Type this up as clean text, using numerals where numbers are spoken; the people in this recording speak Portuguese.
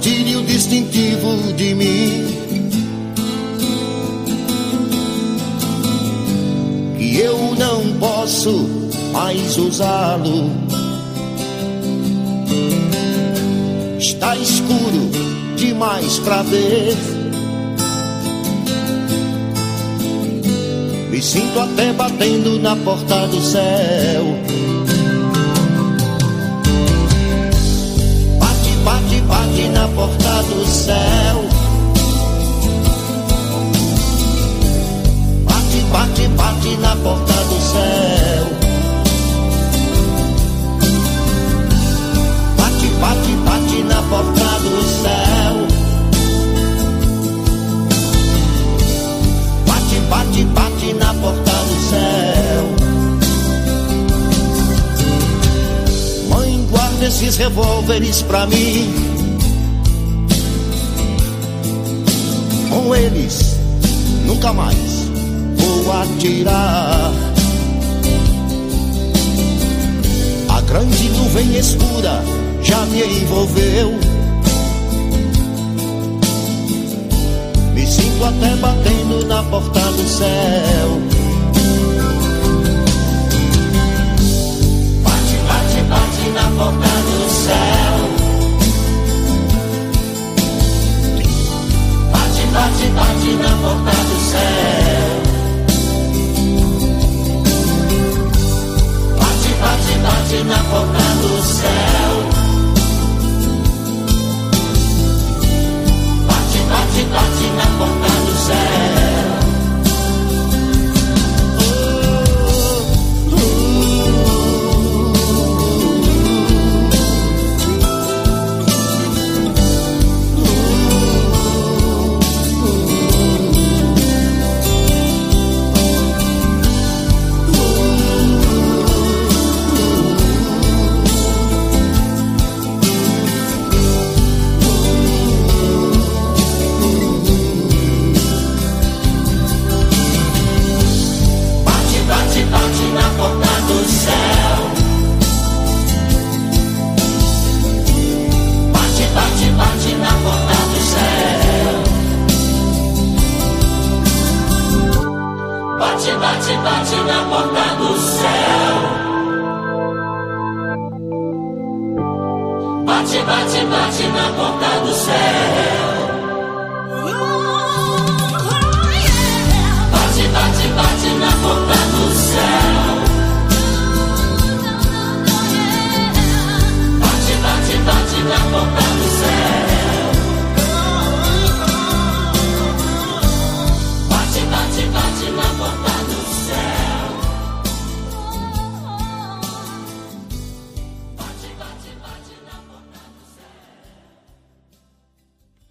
tire o distintivo de mim, que eu não posso mais usá-lo. Está escuro demais pra ver, me sinto até batendo na porta do céu. Bate, bate, bate na porta do céu. Bate, bate, bate na porta do céu. Bate, bate, bate na porta do céu. Bate, bate, bate na porta do céu. Mãe, guarda esses revólveres pra mim, com eles nunca mais vou atirar. A grande nuvem escura já me envolveu, me sinto até batendo na porta do céu. Bate, bate, bate na porta do céu. Bate, bate, bate na porta do céu. Bate, bate, bate na porta do céu. Bate, bate na porta do céu. Bate, bate, bate na porta do céu. Bate, bate, bate na porta do céu.